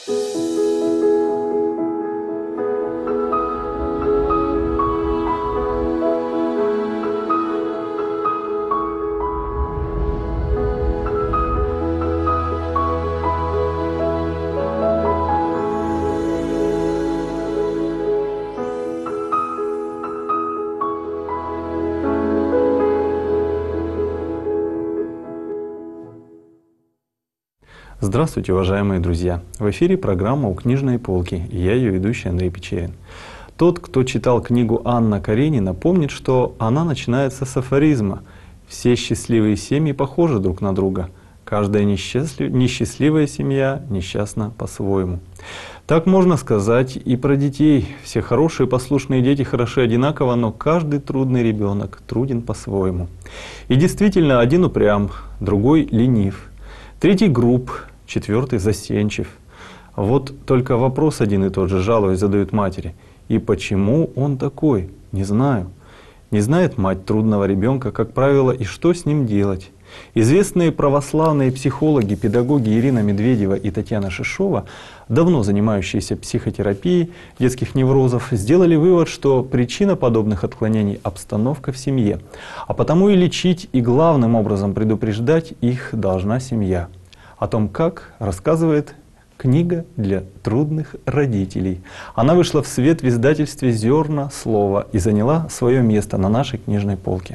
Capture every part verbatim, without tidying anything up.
Здравствуйте, уважаемые друзья! В эфире программа «У книжной полки» и я, ее ведущий Андрей Печерин. Тот, кто читал книгу Анна Каренина, помнит, что она начинается с афоризма: «Все счастливые семьи похожи друг на друга. Каждая несчастлив... несчастливая семья несчастна по-своему». Так можно сказать и про детей. Все хорошие послушные дети хороши одинаково, но каждый трудный ребенок труден по-своему. И действительно, один упрям, другой ленив, третий груб, четвертый застенчив. Вот только вопрос один и тот же, жалуясь, задают матери: и почему он такой? Не знаю. Не знает мать трудного ребенка, как правило, и что с ним делать. Известные православные психологи, педагоги Ирина Медведева и Татьяна Шишова, давно занимающиеся психотерапией детских неврозов, сделали вывод, что причина подобных отклонений — обстановка в семье. А потому и лечить, и главным образом предупреждать их должна семья. О том, как, рассказывает книга для трудных родителей. Она вышла в свет в издательстве «Зерна слова» и заняла свое место на нашей книжной полке.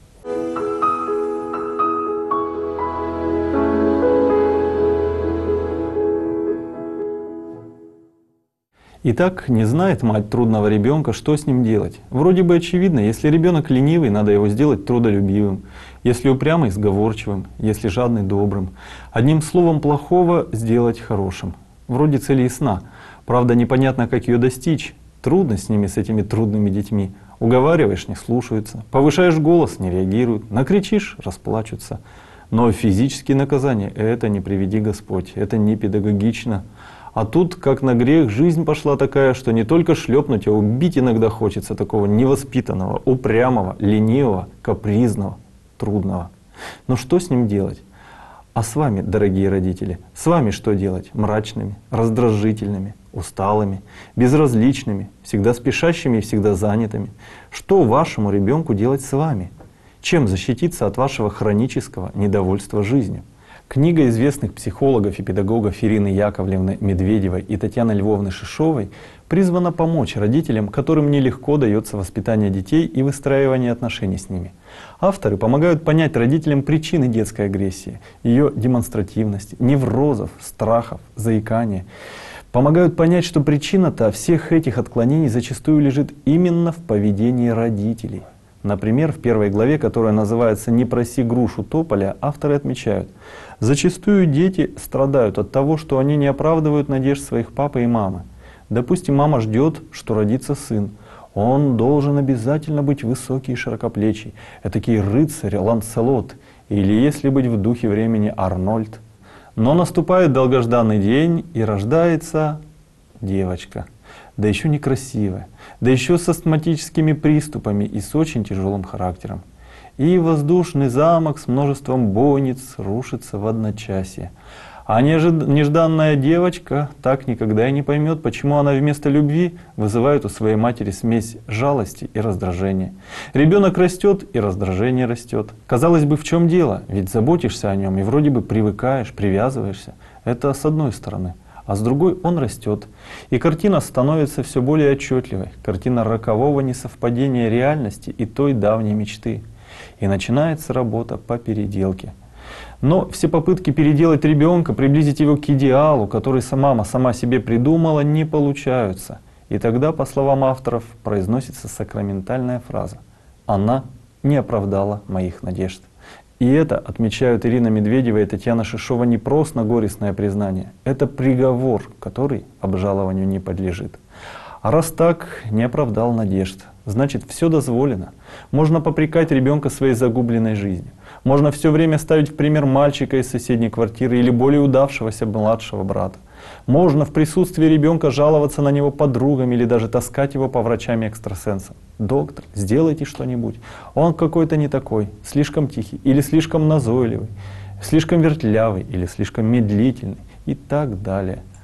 Итак, не знает мать трудного ребенка, что с ним делать. Вроде бы очевидно: если ребенок ленивый, надо его сделать трудолюбивым, если упрямый — сговорчивым, если жадный — добрым. Одним словом, плохого сделать хорошим. Вроде цель ясна, правда непонятно, как ее достичь. Трудно с ними, с этими трудными детьми. Уговариваешь — не слушаются, повышаешь голос — не реагируют, накричишь — расплачутся. Но физические наказания — это не приведи Господь, это не педагогично. А тут, как на грех, жизнь пошла такая, что не только шлепнуть, а убить иногда хочется такого невоспитанного, упрямого, ленивого, капризного, трудного. Но что с ним делать? А с вами, дорогие родители, с вами что делать? Мрачными, раздражительными, усталыми, безразличными, всегда спешащими и всегда занятыми. Что вашему ребенку делать с вами? Чем защититься от вашего хронического недовольства жизнью? Книга известных психологов и педагогов Ирины Яковлевны Медведевой и Татьяны Львовны Шишовой призвана помочь родителям, которым нелегко дается воспитание детей и выстраивание отношений с ними. Авторы помогают понять родителям причины детской агрессии, ее демонстративности, неврозов, страхов, заикания. Помогают понять, что причина-то всех этих отклонений зачастую лежит именно в поведении родителей. Например, в первой главе, которая называется «Не проси грушу тополя», авторы отмечают: зачастую дети страдают от того, что они не оправдывают надежд своих папы и мамы. Допустим, мама ждет, что родится сын. Он должен обязательно быть высокий и широкоплечий, этакий рыцарь Ланселот, или, если быть в духе времени, Арнольд. Но наступает долгожданный день, и рождается девочка. Да еще некрасивая, да еще с астматическими приступами и с очень тяжелым характером. И воздушный замок с множеством бойниц рушится в одночасье. А неожид... нежданная девочка так никогда и не поймет, почему она вместо любви вызывает у своей матери смесь жалости и раздражения. Ребенок растет, и раздражение растет. Казалось бы, в чем дело? Ведь заботишься о нем и вроде бы привыкаешь, привязываешься. Это с одной стороны. А с другой он растет. И картина становится все более отчетливой. Картина рокового несовпадения реальности и той давней мечты. И начинается работа по переделке. Но все попытки переделать ребенка, приблизить его к идеалу, который мама сама себе придумала, не получаются. И тогда, по словам авторов, произносится сакраментальная фраза: «Она не оправдала моих надежд». И это, отмечают Ирина Медведева и Татьяна Шишова, не просто горестное признание. Это приговор, который обжалованию не подлежит. А раз так, не оправдал надежд, значит, все дозволено. Можно попрекать ребенка своей загубленной жизнью. Можно все время ставить в пример мальчика из соседней квартиры или более удавшегося младшего брата. Можно в присутствии ребенка жаловаться на него подругам или даже таскать его по врачам и экстрасенсам. Доктор, сделайте что-нибудь. Он какой-то не такой, слишком тихий или слишком назойливый, слишком вертлявый или слишком медлительный и так далее.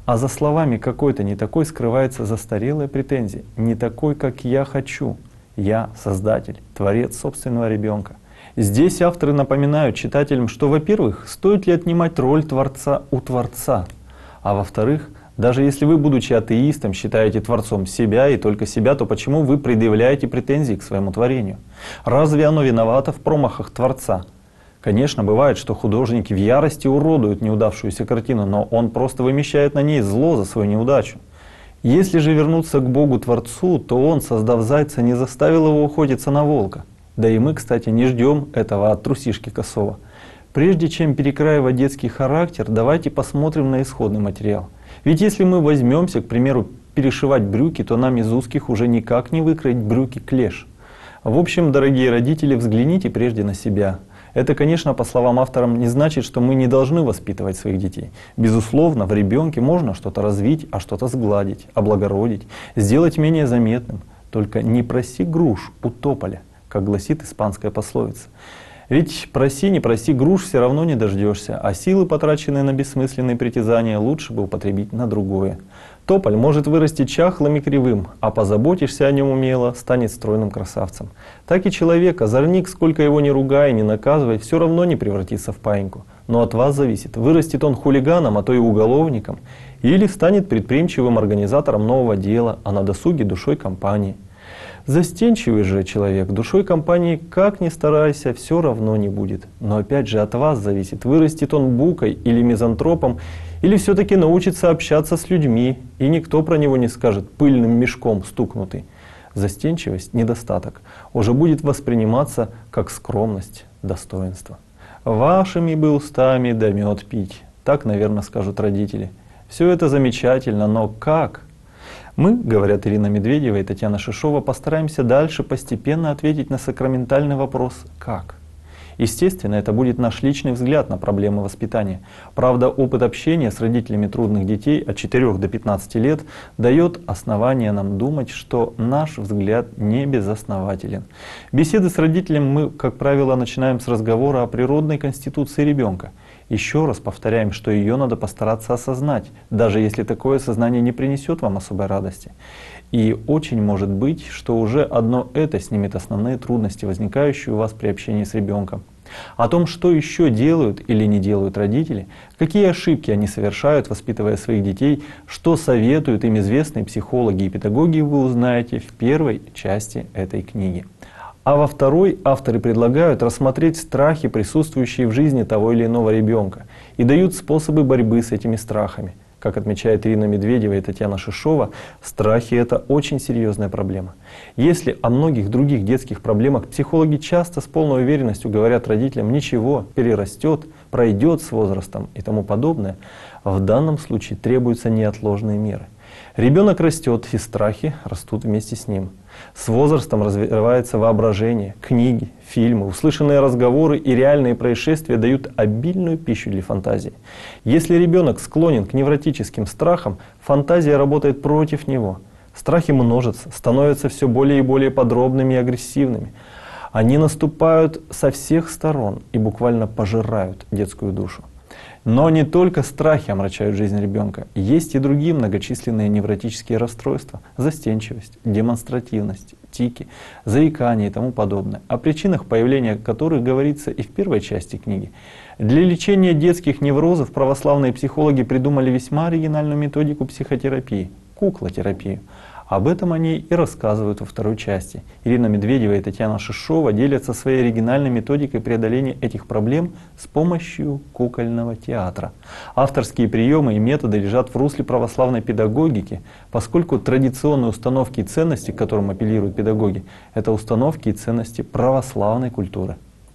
А за словами какой-то не такой скрывается застарелая претензия. Не такой, как я хочу. Я создатель, творец собственного ребенка. Здесь авторы напоминают читателям, что, во-первых, стоит ли отнимать роль Творца у Творца, а во-вторых, даже если вы, будучи атеистом, считаете Творцом себя и только себя, то почему вы предъявляете претензии к своему творению? Разве оно виновато в промахах Творца? Конечно, бывает, что художники в ярости уродуют неудавшуюся картину, но он просто вымещает на ней зло за свою неудачу. Если же вернуться к Богу-Творцу, то Он, создав зайца, не заставил его охотиться на волка. Да и мы, кстати, не ждем этого от трусишки косого. Прежде чем перекраивать детский характер, давайте посмотрим на исходный материал. Ведь если мы возьмемся, к примеру, перешивать брюки, то нам из узких уже никак не выкроить брюки клеш. В общем, дорогие родители, взгляните прежде на себя. Это, конечно, по словам авторам, не значит, что мы не должны воспитывать своих детей. Безусловно, в ребенке можно что-то развить, а что-то сгладить, облагородить, сделать менее заметным. Только не проси груш у тополя, как гласит испанская пословица. Ведь проси, не проси, груш все равно не дождешься, а силы, потраченные на бессмысленные притязания, лучше бы употребить на другое. Тополь может вырасти чахлым и кривым, а позаботишься о нем умело, станет стройным красавцем. Так и человек, озорник, сколько его ни ругай, ни наказывай, все равно не превратится в паиньку. Но от вас зависит, вырастет он хулиганом, а то и уголовником, или станет предприимчивым организатором нового дела, а на досуге душой компании. Застенчивый же человек душой компании, как ни старайся, все равно не будет. Но опять же от вас зависит, вырастет он букой или мизантропом, или все-таки научится общаться с людьми, и никто про него не скажет пыльным мешком стукнутый. Застенчивость, недостаток, уже будет восприниматься как скромность, достоинство. Вашими бы устами да мед пить, так, наверное, скажут родители. Все это замечательно, но как? Мы, говорят Ирина Медведева и Татьяна Шишова, постараемся дальше постепенно ответить на сакраментальный вопрос «как?». Естественно, это будет наш личный взгляд на проблемы воспитания. Правда, опыт общения с родителями трудных детей от четырёх до пятнадцати лет дает основание нам думать, что наш взгляд не безоснователен. Беседы с родителем мы, как правило, начинаем с разговора о природной конституции ребенка. Еще раз повторяем, что ее надо постараться осознать, даже если такое сознание не принесет вам особой радости. И очень может быть, что уже одно это снимет основные трудности, возникающие у вас при общении с ребенком. О том, что еще делают или не делают родители, какие ошибки они совершают, воспитывая своих детей, что советуют им известные психологи и педагоги, вы узнаете в первой части этой книги. А во второй авторы предлагают рассмотреть страхи, присутствующие в жизни того или иного ребенка, и дают способы борьбы с этими страхами. Как отмечает Ирина Медведева и Татьяна Шишова, страхи — это очень серьезная проблема. Если о многих других детских проблемах психологи часто с полной уверенностью говорят родителям «ничего, перерастет, пройдет с возрастом» и тому подобное, в данном случае требуются неотложные меры. Ребенок растет, и страхи растут вместе с ним. С возрастом развивается воображение, книги, фильмы, услышанные разговоры и реальные происшествия дают обильную пищу для фантазии. Если ребенок склонен к невротическим страхам, фантазия работает против него. Страхи множатся, становятся все более и более подробными и агрессивными. Они наступают со всех сторон и буквально пожирают детскую душу. Но не только страхи омрачают жизнь ребенка. Есть и другие многочисленные невротические расстройства. Застенчивость, демонстративность, тики, заикание и тому подобное. О причинах появления которых говорится и в первой части книги. Для лечения детских неврозов православные психологи придумали весьма оригинальную методику психотерапии — куклотерапию. Об этом они и рассказывают во второй части. Ирина Медведева и Татьяна Шишова делятся своей оригинальной методикой преодоления этих проблем с помощью кукольного театра. Авторские приемы и методы лежат в русле православной педагогики, поскольку традиционные установки и ценности, к которым апеллируют педагоги, это установки и ценности православной культуры.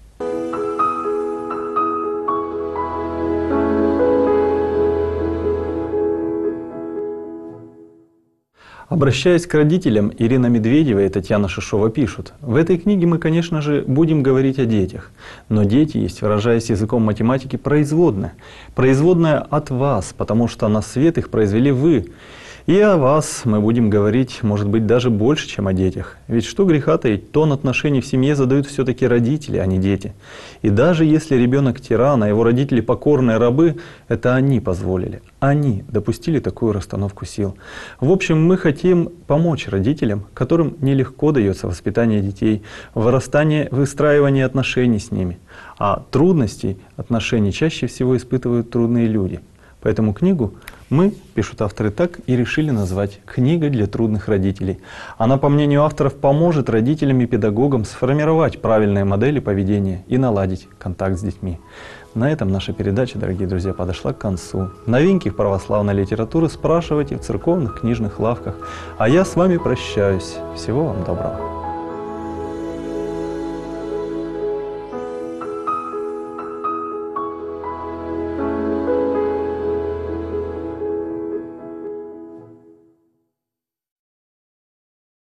Обращаясь к родителям, Ирина Медведева и Татьяна Шишова пишут: в этой книге мы, конечно же, будем говорить о детях. Но дети есть, выражаясь языком математики, производная. Производная от вас, потому что на свет их произвели вы. И о вас мы будем говорить, может быть, даже больше, чем о детях. Ведь что греха таить, тон отношений в семье задают все-таки родители, а не дети. И даже если ребенок тиран, а его родители покорные рабы, это они позволили. Они допустили такую расстановку сил. В общем, мы хотим помочь родителям, которым нелегко дается воспитание детей, вырастание, выстраивание отношений с ними. А трудностей отношений чаще всего испытывают трудные люди. Поэтому книгу мы, пишут авторы, так и решили назвать «Книга для трудных родителей». Она, по мнению авторов, поможет родителям и педагогам сформировать правильные модели поведения и наладить контакт с детьми. На этом наша передача, дорогие друзья, подошла к концу. Новинки в православной литературе спрашивайте в церковных книжных лавках. А я с вами прощаюсь. Всего вам доброго.